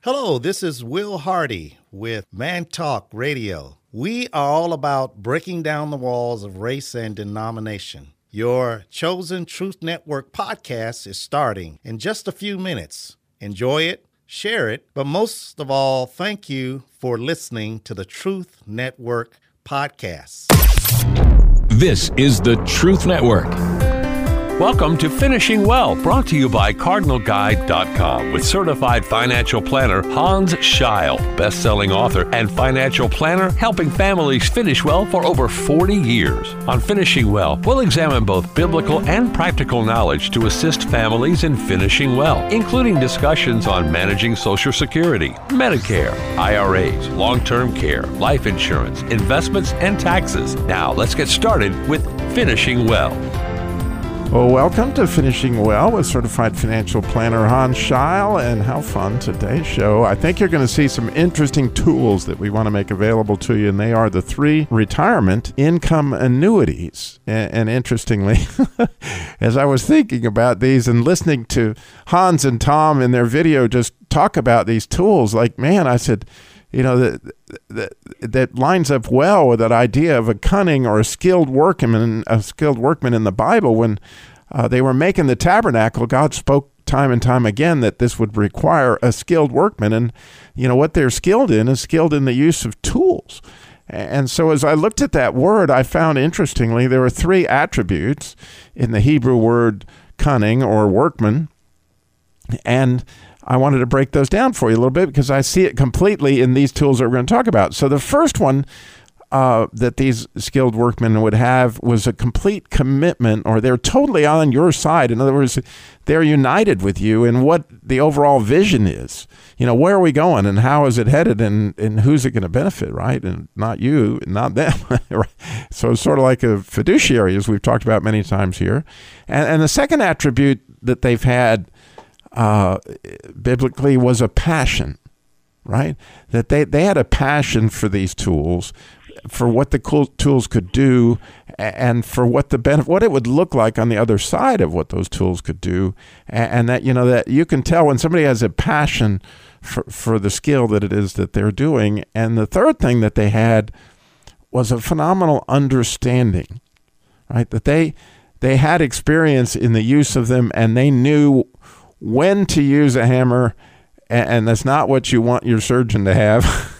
Hello, this is Will Hardy with Man Talk Radio. We are all about breaking down the walls of race and denomination. Your chosen Truth Network podcast is starting in just a few minutes. Enjoy it, share it, but most of all, thank you for listening to the Truth Network podcast. This is the Truth Network. Welcome to Finishing Well, brought to you by CardinalGuide.com with certified financial planner Hans Scheil, best-selling author and financial planner helping families finish well for over 40 years. On Finishing Well, we'll examine both biblical and practical knowledge to assist families in finishing well, including discussions on managing Social Security, Medicare, IRAs, long-term care, life insurance, investments, and taxes. Now, let's get started with Finishing Well. Well, welcome to Finishing Well with certified financial planner Hans Scheil, and how fun today's show. I think you're going to see some interesting tools that we want to make available to you, and they are the 3 retirement income annuities. And interestingly, as I was thinking about these and listening to Hans and Tom in their video just talk about these tools, like, man, I said, you know, that lines up well with that idea of a cunning or a skilled workman in the Bible. When they were making the tabernacle, God spoke time and time again that this would require a skilled workman. And, you know, what they're skilled in is skilled in the use of tools. And so as I looked at that word, I found, interestingly, there were 3 attributes in the Hebrew word cunning or workman. And I wanted to break those down for you a little bit because I see it completely in these tools that we're going to talk about. So the first one that these skilled workmen would have was a complete commitment, or they're totally on your side. In other words, they're united with you in what the overall vision is. You know, where are we going and how is it headed and who's it going to benefit, right? And not you, not them. So it's sort of like a fiduciary, as we've talked about many times here. And the second attribute that they've had biblically was a passion, right? That they had a passion for these tools, for what the cool tools could do, and for what the benefit, what it would look like on the other side of what those tools could do, and that, you know, that you can tell when somebody has a passion for the skill that it is that they're doing. And the third thing that they had was a phenomenal understanding, right? That they had experience in the use of them, and they knew when to use a hammer, and that's not what you want your surgeon to have,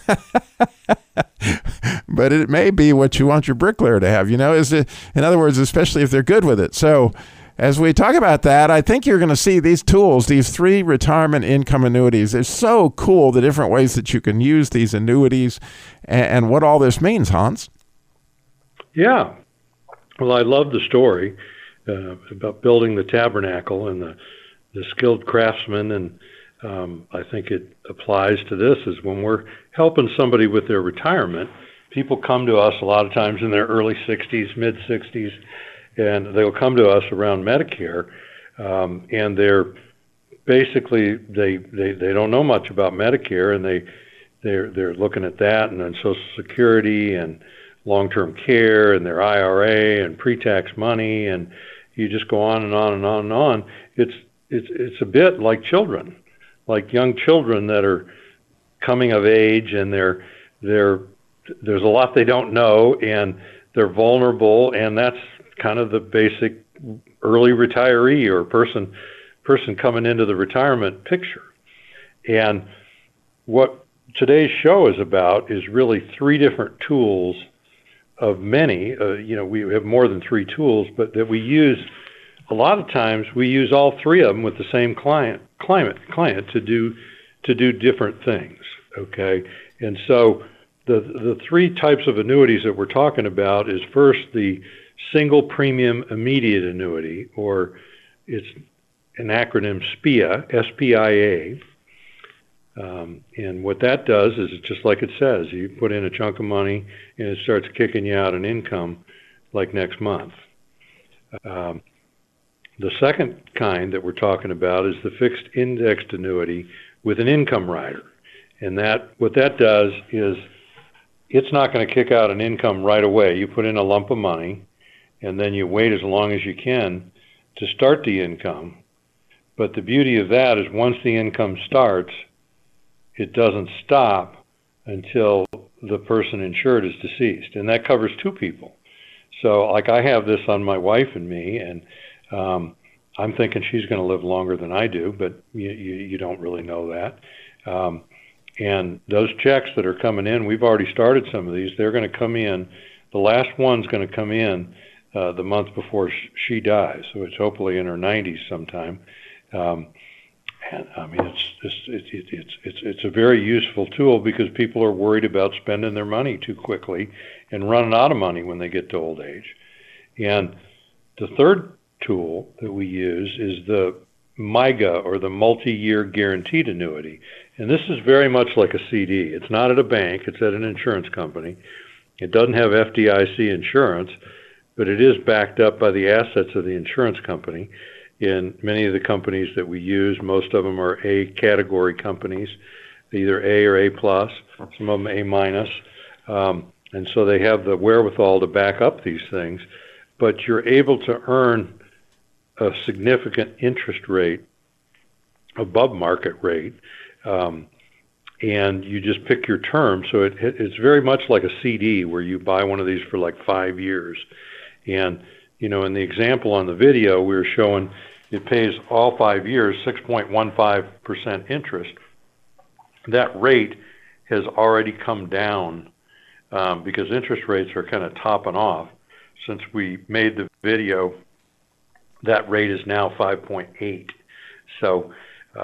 but it may be what you want your bricklayer to have, you know, in other words, especially if they're good with it. So as we talk about that, I think you're going to see these tools, these 3 retirement income annuities. They're so cool, the different ways that you can use these annuities and what all this means, Hans. Yeah. Well, I love the story about building the tabernacle and the skilled craftsman, and I think it applies to this, is when we're helping somebody with their retirement, people come to us a lot of times in their early 60s, mid 60s, and they'll come to us around Medicare, and they're basically, they don't know much about Medicare, and they're looking at that, and then Social Security and long-term care and their IRA and pre-tax money, and you just go on and on and on and on. It's a bit like children, like young children that are coming of age, and there's a lot they don't know, and they're vulnerable, and that's kind of the basic early retiree or person coming into the retirement picture. And what today's show is about is really 3 different tools of many. You know, we have more than 3 tools, but that we use. A lot of times we use all 3 of them with the same client to do different things. Okay, and so the 3 types of annuities that we're talking about is, first, the single premium immediate annuity, or it's an acronym SPIA, S-P-I-A. And what that does is, it's just like it says, you put in a chunk of money and it starts kicking you out an income like next month. The second kind that we're talking about is the fixed indexed annuity with an income rider. And what that does is, it's not going to kick out an income right away. You put in a lump of money, and then you wait as long as you can to start the income. But the beauty of that is, once the income starts, it doesn't stop until the person insured is deceased, and that covers two people. So, like, I have this on my wife and me, and I'm thinking she's going to live longer than I do, but you don't really know that. And those checks that are coming in, we've already started some of these. They're going to come in. The last one's going to come in the month before she dies, so it's hopefully in her 90s sometime. And I mean, it's a very useful tool because people are worried about spending their money too quickly and running out of money when they get to old age. And the third tool that we use is the MYGA, or the multi-year guaranteed annuity. And this is very much like a CD. It's not at a bank, it's at an insurance company. It doesn't have FDIC insurance, but it is backed up by the assets of the insurance company. In many of the companies that we use, most of them are A category companies, either A or A plus, some of them A minus. And so they have the wherewithal to back up these things, but you're able to earn a significant interest rate above market rate, and you just pick your term. So it's very much like a CD where you buy one of these for like 5 years. And, you know, in the example on the video, we were showing it pays all 5 years 6.15% interest. That rate has already come down because interest rates are kind of topping off. Since we made the video, that rate is now 5.8. So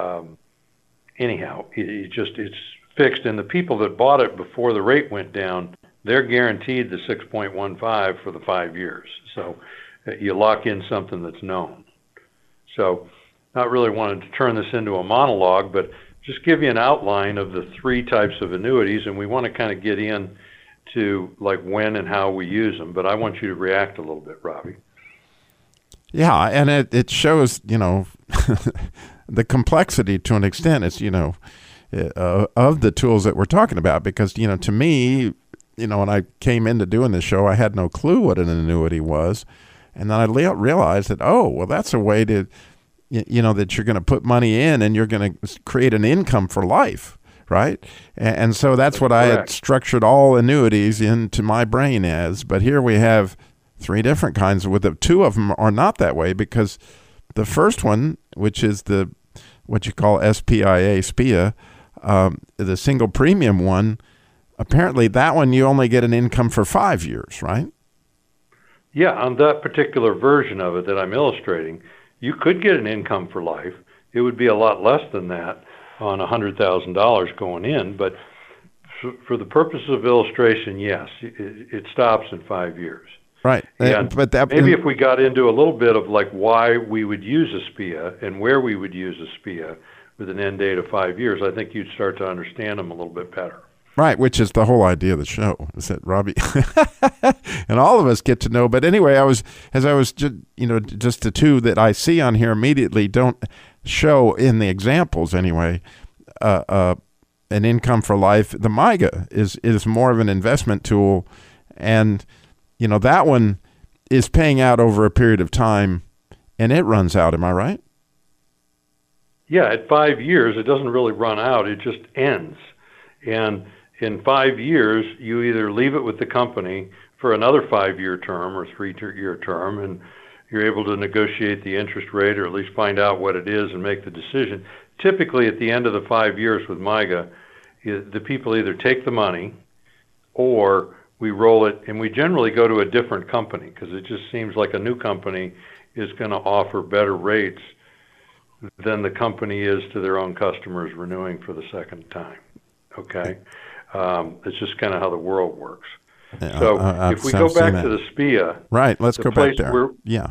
anyhow, it's fixed, and the people that bought it before the rate went down, they're guaranteed the 6.15 for the 5 years. So you lock in something that's known. So not really wanting to turn this into a monologue, but just give you an outline of the three types of annuities, and we want to kind of get in to like when and how we use them. But I want you to react a little bit, Robbie. Yeah, and it shows, you know, the complexity to an extent. It's, you know, of the tools that we're talking about, because, you know, to me, you know, when I came into doing this show, I had no clue what an annuity was. And then I realized that, oh, well, that's a way to, you know, that you're going to put money in and you're going to create an income for life, right? And so that's what Correct. I had structured all annuities into my brain as. But here we have three different kinds. With the two of them are not that way, because the first one, which is the what you call SPIA, the single premium one, apparently that one you only get an income for 5 years, right? Yeah, on that particular version of it that I'm illustrating, you could get an income for life. It would be a lot less than that on $100,000 going in, but for the purposes of illustration, yes, it stops in 5 years. Right. And but maybe if we got into a little bit of like why we would use a SPIA and where we would use a SPIA with an end date of 5 years, I think you'd start to understand them a little bit better. Right, which is the whole idea of the show, is that Robbie and all of us get to know. But anyway, just the two that I see on here immediately don't show in the examples anyway, an income for life. The MYGA is more of an investment tool, and you know, that one is paying out over a period of time, and it runs out. Am I right? Yeah, at 5 years, it doesn't really run out. It just ends. And in 5 years, you either leave it with the company for another 5-year term or 3-year term, and you're able to negotiate the interest rate or at least find out what it is and make the decision. Typically, at the end of the 5 years with MYGA, the people either take the money or we roll it, and we generally go to a different company because it just seems like a new company is going to offer better rates than the company is to their own customers renewing for the second time. Okay? It's just kind of how the world works. So if we go back to the SPIA. Right, let's go back there.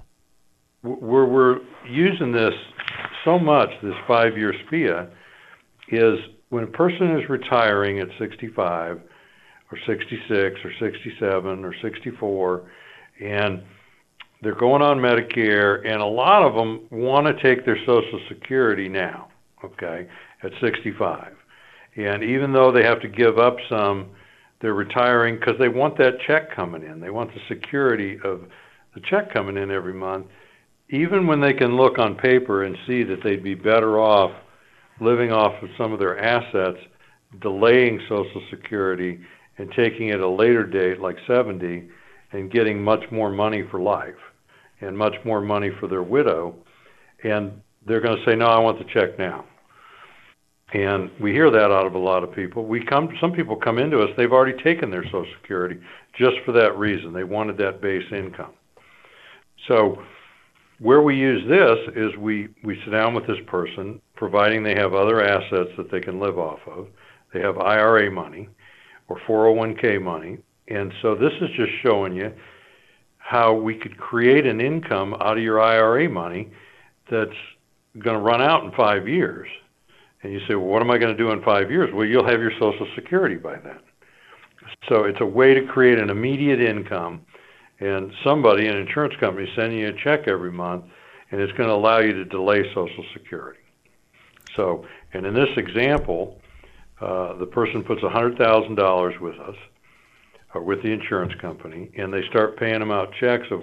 Where we're using this so much, this 5-year SPIA, is when a person is retiring at 65 or 66 or 67 or 64, and they're going on Medicare, and a lot of them want to take their Social Security now, okay, at 65. And even though they have to give up some, they're retiring because they want that check coming in. They want the security of the check coming in every month, even when they can look on paper and see that they'd be better off living off of some of their assets delaying Social Security and taking it at a later date, like 70, and getting much more money for life and much more money for their widow. And they're going to say, no, I want the check now. And we hear that out of a lot of people. Some people come into us, they've already taken their Social Security just for that reason. They wanted that base income. So where we use this is we sit down with this person, providing they have other assets that they can live off of. They have IRA money or 401k money. And so this is just showing you how we could create an income out of your IRA money that's going to run out in 5 years. And you say, well, what am I going to do in 5 years? Well, you'll have your Social Security by then. So it's a way to create an immediate income, and somebody, an insurance company, sending you a check every month, and it's going to allow you to delay Social Security. So, and in this example, the person puts $100,000 with us, or with the insurance company, and they start paying them out checks of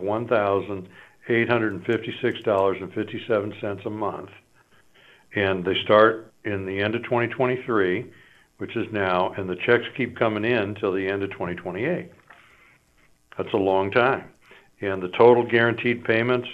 $1,856.57 a month. And they start in the end of 2023, which is now, and the checks keep coming in till the end of 2028. That's a long time. And the total guaranteed payments,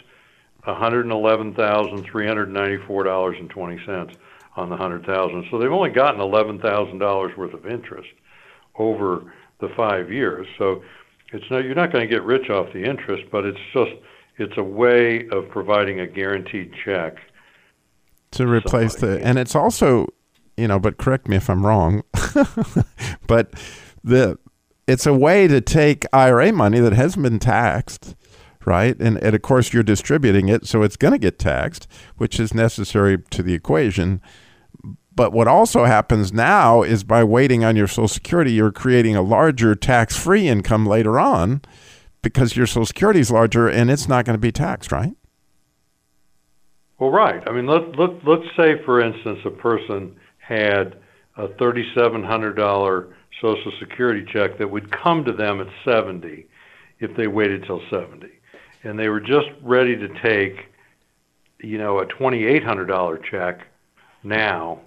$111,394.20 on the $100,000. So they've only gotten $11,000 worth of interest over the 5 years. So you're not going to get rich off the interest, but it's a way of providing a guaranteed check to replace and it's also, but correct me if I'm wrong, but it's a way to take IRA money that hasn't been taxed, right? And of course you're distributing it, so it's going to get taxed, which is necessary to the equation. But what also happens now is by waiting on your Social Security, you're creating a larger tax-free income later on because your Social Security is larger and it's not going to be taxed, right? Well, right. I mean, let's say, for instance, a person had a $3,700 Social Security check that would come to them at 70 if they waited till 70. And they were just ready to take, a $2,800 check now,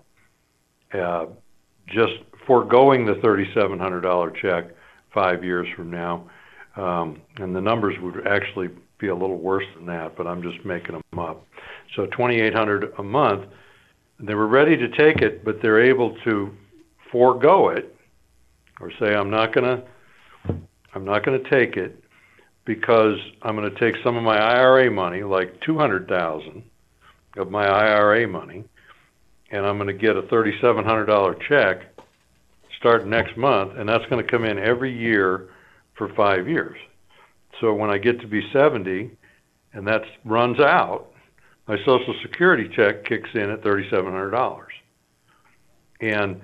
just foregoing the $3,700 check 5 years from now. And the numbers would actually be a little worse than that, but I'm just making them up. So $2,800 a month, they were ready to take it, but they're able to forego it or say, I'm not going to take it because I'm going to take some of my IRA money, like $200,000 of my IRA money, and I'm going to get a $3,700 check starting next month, and that's going to come in every year for 5 years. So when I get to be 70 and that runs out, my Social Security check kicks in at $3,700. And,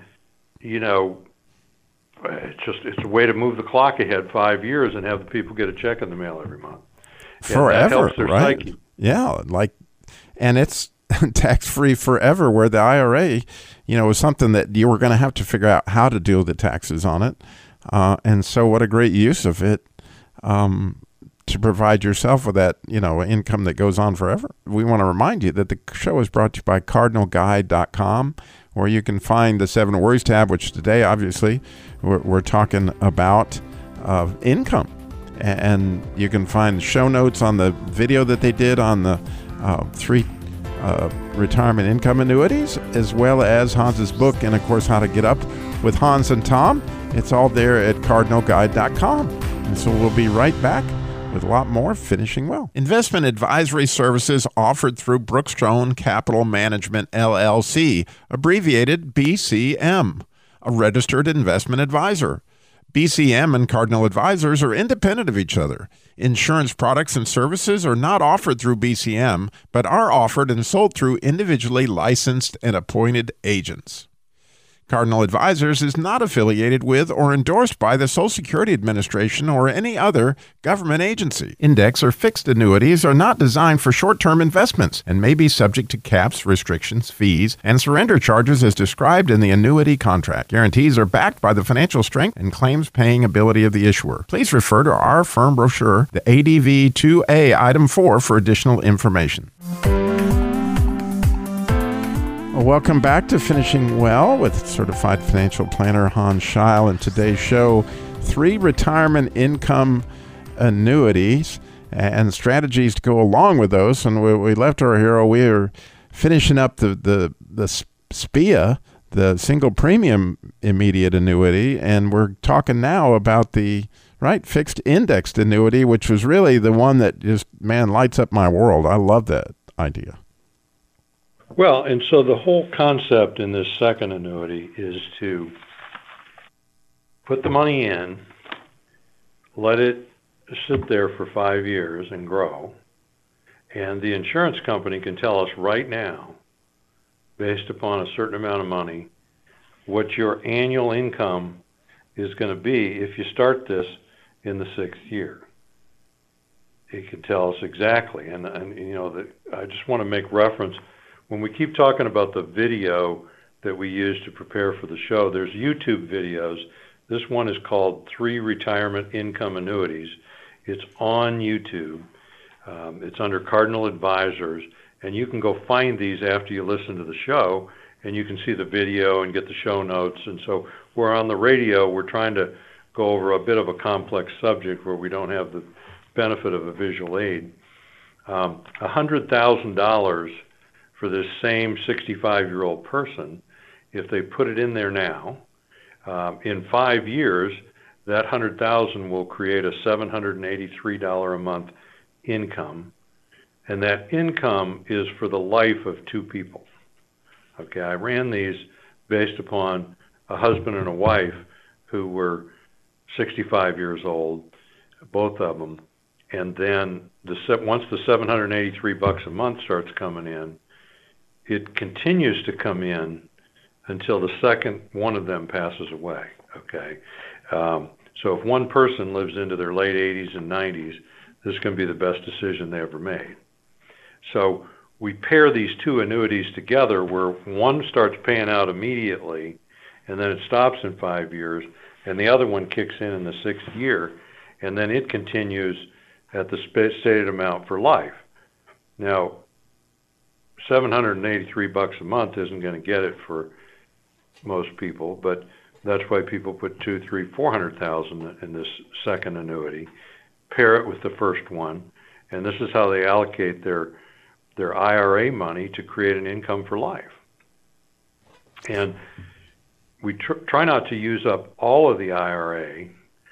it's a way to move the clock ahead 5 years and have the people get a check in the mail every month. Forever, that helps their right? psyche. Yeah, and it's tax-free forever, where the IRA, was something that you were going to have to figure out how to deal with the taxes on it. And so what a great use of it to provide yourself with that, income that goes on forever. We want to remind you that the show is brought to you by CardinalGuide.com, where you can find the 7 Worries tab, which today, obviously, we're talking about income. And you can find show notes on the video that they did on the 3 retirement income annuities, as well as Hans's book, and, of course, How to Get Up with Hans and Tom. It's all there at CardinalGuide.com. And so we'll be right back with a lot more Finishing Well. Investment advisory services offered through Brookstone Capital Management, LLC, abbreviated BCM, a registered investment advisor. BCM and Cardinal Advisors are independent of each other. Insurance products and services are not offered through BCM, but are offered and sold through individually licensed and appointed agents. Cardinal Advisors is not affiliated with or endorsed by the Social Security Administration or any other government agency. Index or fixed annuities are not designed for short-term investments and may be subject to caps, restrictions, fees, and surrender charges as described in the annuity contract. Guarantees are backed by the financial strength and claims-paying ability of the issuer. Please refer to our firm brochure, the ADV 2A Item 4, for additional information. Well, welcome back to Finishing Well with certified financial planner Hans Scheil. And today's show, 3 retirement income annuities and strategies to go along with those. And we left our hero. We are finishing up the SPIA, the single premium immediate annuity, and we're talking now about the fixed indexed annuity, which was really the one that just, man, lights up my world. I love that idea. Well, and so the whole concept in this second annuity is to put the money in, let it sit there for 5 years and grow, and the insurance company can tell us right now, based upon a certain amount of money, what your annual income is going to be if you start this in the 6th year. It can tell us exactly, and I just want to make reference. When we keep talking about the video that we use to prepare for the show, there's YouTube videos. This one is called 3 Retirement Income Annuities. It's on YouTube. It's under Cardinal Advisors, and you can go find these after you listen to the show, and you can see the video and get the show notes. And so we're on the radio, we're trying to go over a bit of a complex subject where we don't have the benefit of a visual aid. $100,000 for this same 65-year-old person, if they put it in there now, in 5 years, that $100,000 will create a $783 a month income, and that income is for the life of 2 people. Okay, I ran these based upon a husband and a wife who were 65 years old, both of them, and then once the $783 a month starts coming in, it continues to come in until the second one of them passes away, okay? So if one person lives into their late 80s and 90s, this is going to be the best decision they ever made. So we pair these 2 annuities together where one starts paying out immediately, and then it stops in 5 years, and the other one kicks in the 6th year, and then it continues at the stated amount for life. Now, $783 a month isn't going to get it for most people, but that's why people put $200,000, $300,000, $400,000 in this second annuity, pair it with the first one, and this is how they allocate their IRA money to create an income for life. And we try not to use up all of the IRA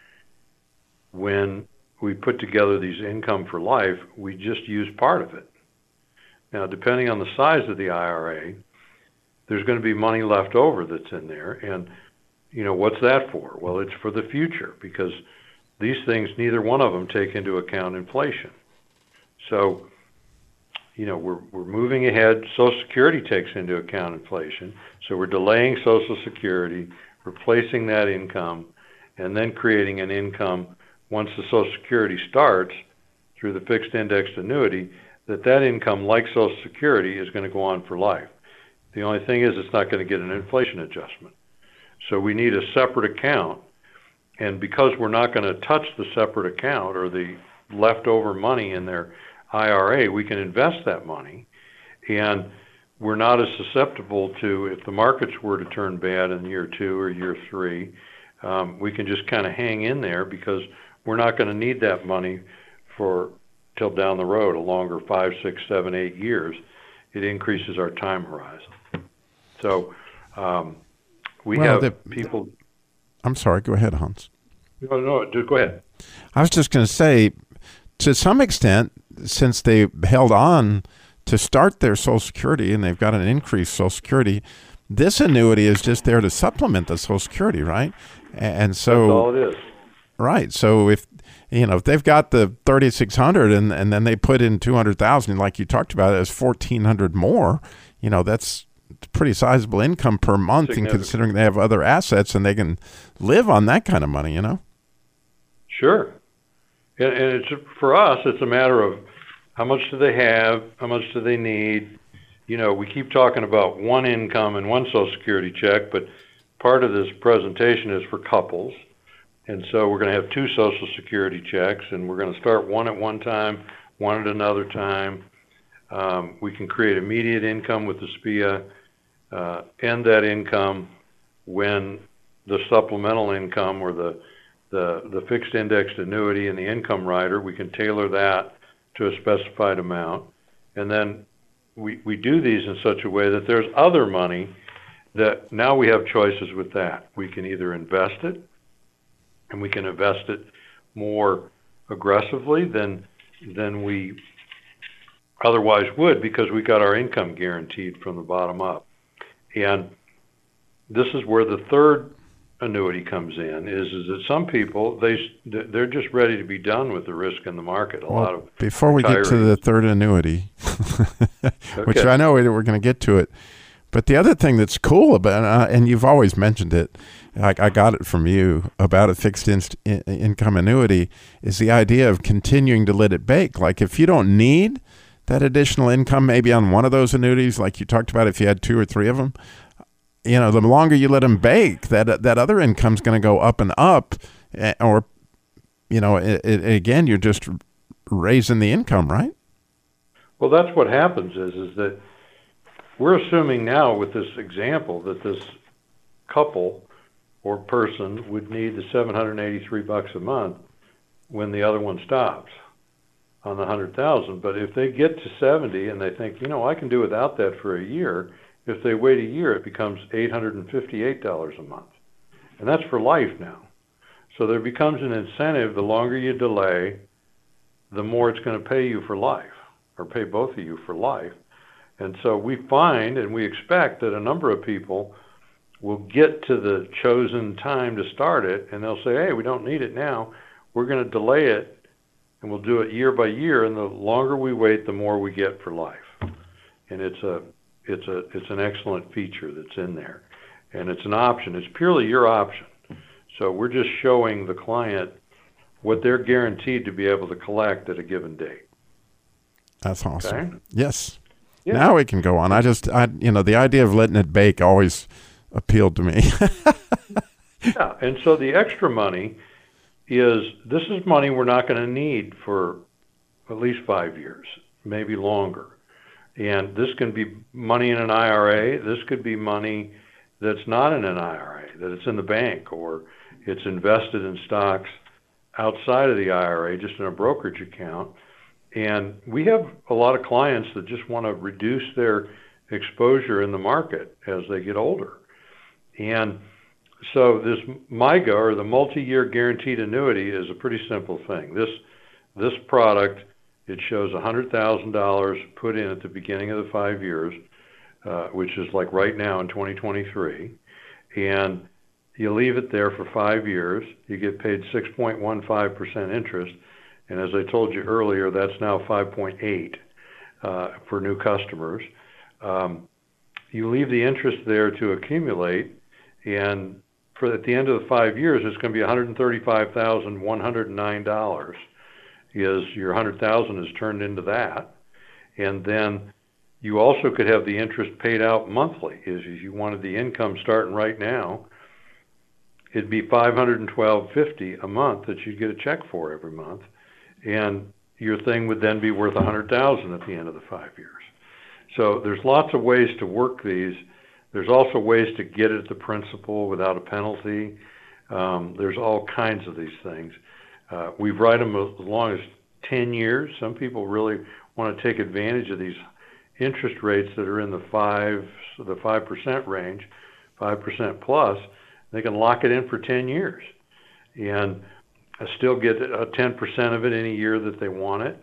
when we put together these income for life. We just use part of it. Now, depending on the size of the IRA, there's going to be money left over that's in there. And, what's that for? Well, it's for the future, because these things, neither one of them take into account inflation. So, we're moving ahead. Social Security takes into account inflation. So we're delaying Social Security, replacing that income, and then creating an income once the Social Security starts through the fixed indexed annuity, that income, like Social Security, is going to go on for life. The only thing is it's not going to get an inflation adjustment. So we need a separate account. And because we're not going to touch the separate account or the leftover money in their IRA, we can invest that money. And we're not as susceptible to, if the markets were to turn bad in year 2 or year 3, we can just kind of hang in there because we're not going to need that money till down the road, a longer 5, 6, 7, 8 years. It increases our time horizon. So we have people. I'm sorry. Go ahead, Hans. No, go ahead. I was just going to say, to some extent, since they held on to start their Social Security and they've got an increased Social Security, this annuity is just there to supplement the Social Security, right? And so that's all it is. Right. So if they've got the 3,600 and then they put in 200,000, like you talked about, as 1,400 more, that's pretty sizable income per month, and considering they have other assets and they can live on that kind of money, Sure. And it's, for us, it's a matter of how much do they have, how much do they need. We keep talking about one income and one Social Security check, but part of this presentation is for couples. And so we're going to have 2 Social Security checks, and we're going to start one at one time, one at another time. We can create immediate income with the SPIA, and that income when the supplemental income or the fixed indexed annuity and the income rider, we can tailor that to a specified amount. And then we do these in such a way that there's other money that now we have choices with that. We can either invest it, and we can invest it more aggressively than we otherwise would, because we got our income guaranteed from the bottom up. And this is where the third annuity comes in, is that some people, they're just ready to be done with the risk in the market. A lot of before we get to the third annuity, which I know we're going to get to it, but the other thing that's cool about, and you've always mentioned it, I got it from you, about a fixed income annuity, is the idea of continuing to let it bake. Like if you don't need that additional income, maybe on one of those annuities, like you talked about, if you had 2 or 3 of them, you know, the longer you let them bake, that other income's going to go up and up, or, you know, again, you're just raising the income, right? Well, that's what happens is that we're assuming now with this example that this couple or person would need the $783 a month when the other one stops on the 100,000. But if they get to 70 and they think, you know, I can do without that for a year, if they wait a year, it becomes $858 a month. And that's for life now. So there becomes an incentive. The longer you delay, the more it's going to pay you for life, or pay both of you for life. And so we find and we expect that a number of people will get to the chosen time to start it, and they'll say, hey, we don't need it now. We're going to delay it, and we'll do it year by year. And the longer we wait, the more we get for life. And it's an excellent feature that's in there, and it's an option. It's purely your option. So we're just showing the client what they're guaranteed to be able to collect at a given date. That's awesome. Okay? Yes. Yeah. Now we can go on. You know, the idea of letting it bake always appealed to me. Yeah, and so the extra money this is money we're not going to need for at least 5 years, maybe longer. And this can be money in an IRA. This could be money that's not in an IRA, that it's in the bank, or it's invested in stocks outside of the IRA, just in a brokerage account. And we have a lot of clients that just want to reduce their exposure in the market as they get older. And so this MYGA, or the multi-year guaranteed annuity, is a pretty simple thing. This product, it shows $100,000 put in at the beginning of the 5 years, which is like right now in 2023. And you leave it there for 5 years. You get paid 6.15% interest. And as I told you earlier, that's now 5.8 for new customers. You leave the interest there to accumulate, and at the end of the 5 years, it's going to be $135,109. Is your $100,000 is turned into that, and then you also could have the interest paid out monthly. If you wanted the income starting right now, it'd be $512.50 a month that you'd get a check for every month, and your thing would then be worth $100,000 at the end of the 5 years. So there's lots of ways to work these. There's also ways to get it at the principal without a penalty. There's all kinds of these things. We write them as long as 10 years. Some people really want to take advantage of these interest rates that are in the 5% range, 5% plus. They can lock it in for 10 years and still get 10% of it any year that they want it.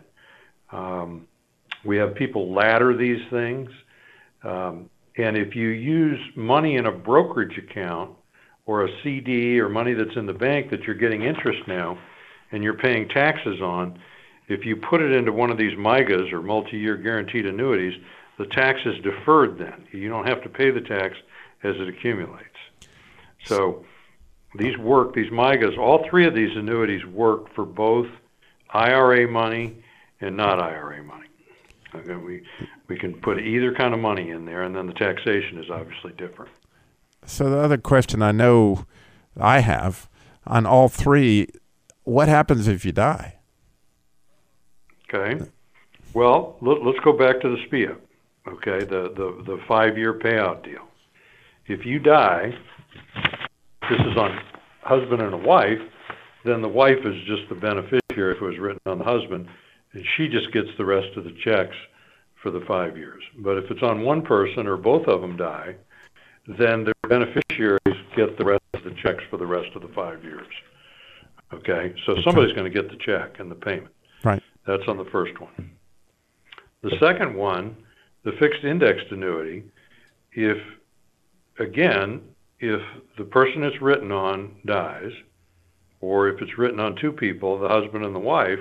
We have people ladder these things. And if you use money in a brokerage account or a CD or money that's in the bank that you're getting interest now and you're paying taxes on, if you put it into one of these MYGAs or multi-year guaranteed annuities, the tax is deferred then. You don't have to pay the tax as it accumulates. So these MYGAs, all 3 of these annuities work for both IRA money and not IRA money. Okay, we can put either kind of money in there, and then the taxation is obviously different. So the other question I know I have on all 3, what happens if you die? Okay. Well, let's go back to the SPIA. Okay, the 5-year payout deal. if you die, this is on husband and a wife, then the wife is just the beneficiary if it was written on the husband, and she just gets the rest of the checks for the 5 years. But if it's on one person or both of them die, then the beneficiaries get the rest of the checks for the rest of the 5 years. Okay? So somebody's going to get the check and the payment. Right. That's on the first one. The second one, the fixed indexed annuity, if the person it's written on dies, or if it's written on two people, the husband and the wife,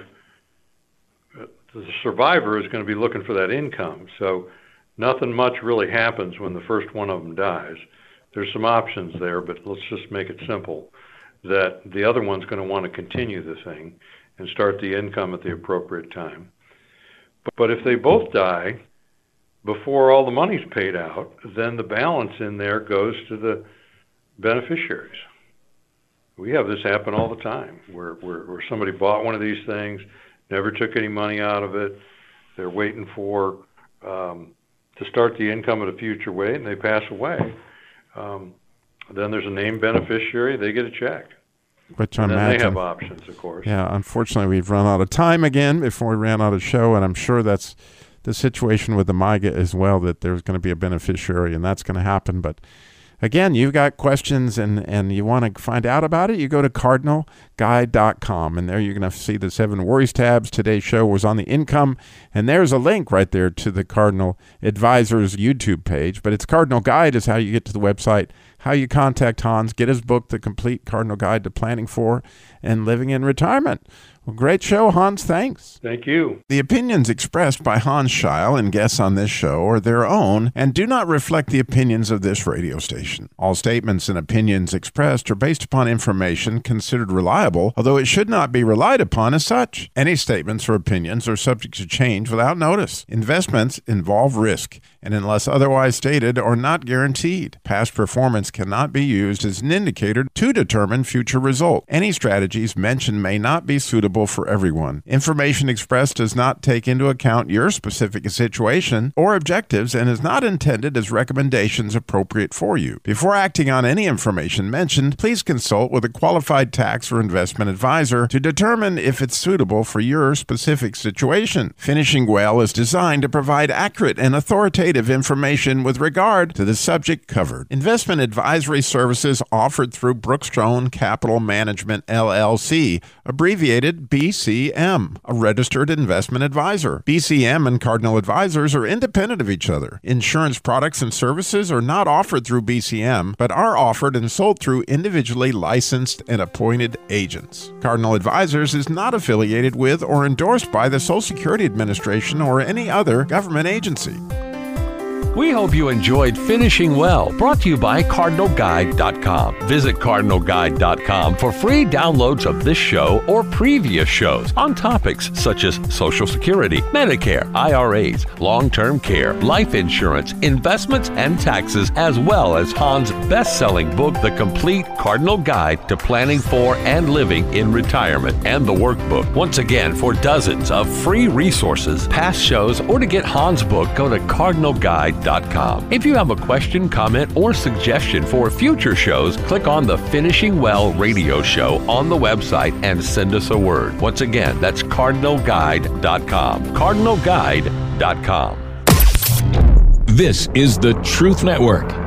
the survivor is going to be looking for that income. So nothing much really happens when the first one of them dies. There's some options there, but let's just make it simple, that the other one's going to want to continue the thing and start the income at the appropriate time. But if they both die before all the money's paid out, then the balance in there goes to the beneficiaries. We have this happen all the time, where somebody bought one of these things, never took any money out of it. They're waiting for to start the income at a future rate, and they pass away. Then there's a named beneficiary. They get a check. Which and I then imagine, they have options, of course. Yeah, unfortunately, we've run out of time again before we ran out of show, and I'm sure that's the situation with the MYGA as well, that there's going to be a beneficiary, and that's going to happen. But again, you've got questions and you want to find out about it, you go to cardinalguide.com, and there you're going to see the 7 worries tabs. Today's show was on the income, and there's a link right there to the Cardinal Advisors YouTube page. But it's Cardinal Guide is how you get to the website, how you contact Hans, get his book, The Complete Cardinal Guide to Planning for and Living in Retirement. Well, great show, Hans. Thanks. Thank you. The opinions expressed by Hans Scheil and guests on this show are their own and do not reflect the opinions of this radio station. All statements and opinions expressed are based upon information considered reliable, although it should not be relied upon as such. Any statements or opinions are subject to change without notice. Investments involve risk, and unless otherwise stated, are not guaranteed. Past performance cannot be used as an indicator to determine future results. Any strategies mentioned may not be suitable for everyone. Information expressed does not take into account your specific situation or objectives and is not intended as recommendations appropriate for you. Before acting on any information mentioned, please consult with a qualified tax or investment advisor to determine if it's suitable for your specific situation. Finishing Well is designed to provide accurate and authoritative information with regard to the subject covered. Investment advisory services offered through Brookstone Capital Management, LLC, abbreviated BCM, a registered investment advisor. BCM and Cardinal Advisors are independent of each other. Insurance products and services are not offered through BCM, but are offered and sold through individually licensed and appointed agents. Cardinal Advisors is not affiliated with or endorsed by the Social Security Administration or any other government agency. We hope you enjoyed Finishing Well, brought to you by CardinalGuide.com. Visit CardinalGuide.com for free downloads of this show or previous shows on topics such as Social Security, Medicare, IRAs, long-term care, life insurance, investments, and taxes, as well as Hans' best-selling book, The Complete Cardinal Guide to Planning for and Living in Retirement, and the workbook. Once again, for dozens of free resources, past shows, or to get Hans' book, go to CardinalGuide.com. If you have a question, comment, or suggestion for future shows, click on the Finishing Well radio show on the website and send us a word. Once again, that's CardinalGuide.com. CardinalGuide.com. This is the Truth Network.